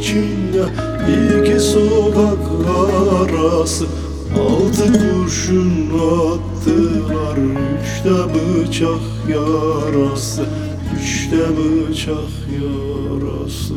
içinde iki sokak arası, altı kurşun attılar, üçte bıçak yarası, üçte bıçak yarası.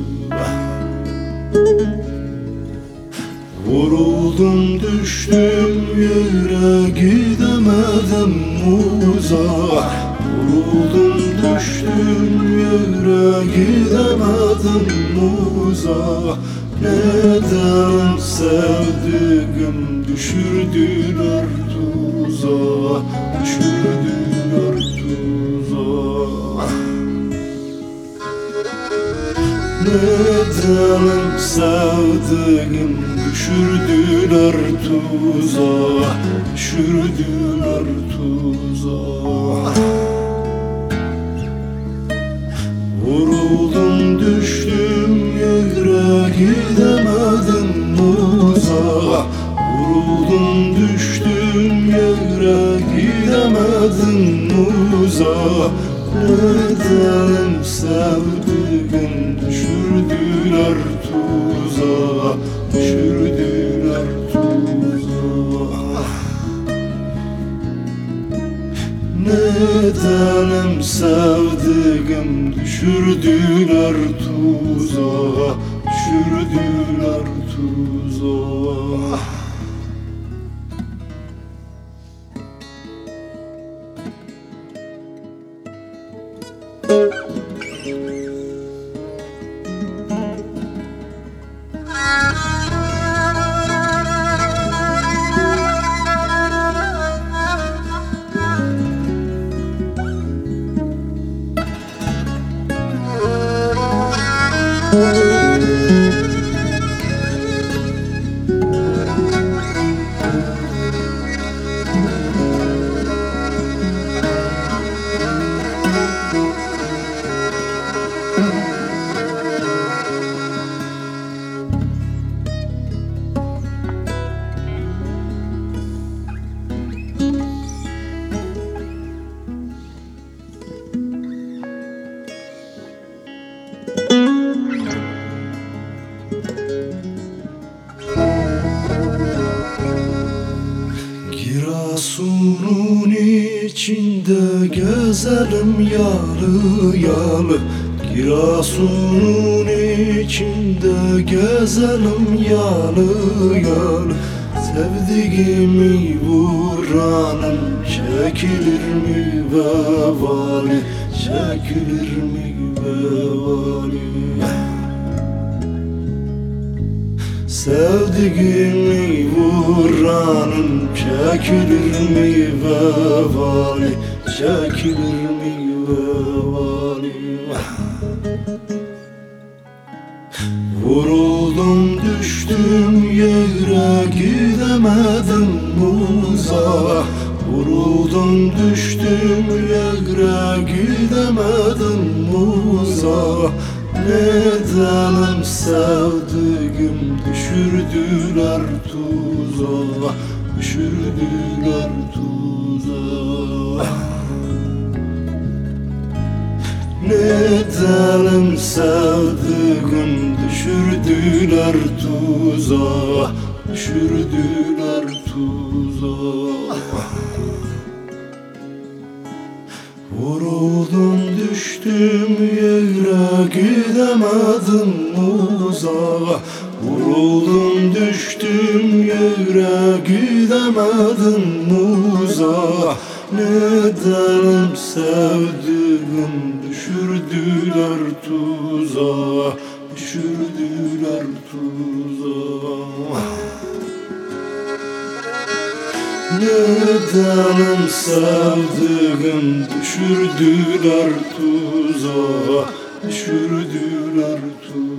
Vuruldum düştüm yere, gidemedim uzağa. Vuruldum düştüm yere, gidemedim uzağa. Neden sevdiğim düşürdüler tuzağa, düşürdüler tuzağa. Neden sevdiğim düşürdüler tuzağa, düşürdüler tuzağa. Vuruldum düştüm yere, gidemedim uzağa. Vuruldum düştüm yere, gidemedim uzağa. Neden sevdiğim düşürdüler tuzağa, düşürdüler tuzağa. Neden sevdiğim düşürdüler tuzağa, düşürdüler tuzağa. Giresun'un içinde gezelim yalı yalı. Giresun'un içinde gezelim yalı yalı. Sevdiğimi vuranım çekilir mi vebali, çekilir mi vebali. Sevdiğimi vuranım çekilir mi vebali, çekilir mi vebali. Vuruldum düştüm yere, gidemedim uzağa. Vuruldum düştüm yere, gidemedim uzağa. Neden sevdiğim düşürdüler tuzağa, düşürdüler tuzağa. Neden sevdiğim düşürdüler tuzağa, düşürdüler tuzağa. Vuruldum düştüm yere, gidemedim uzağa. Vuruldum düştüm yere, gidemedim uzağa. Neden sevdiğim düşürdüler tuzağa, düşürdüler tuzağa. Neden sevdiğim düşürdüler tuzağa, düşürdüler tuzağa.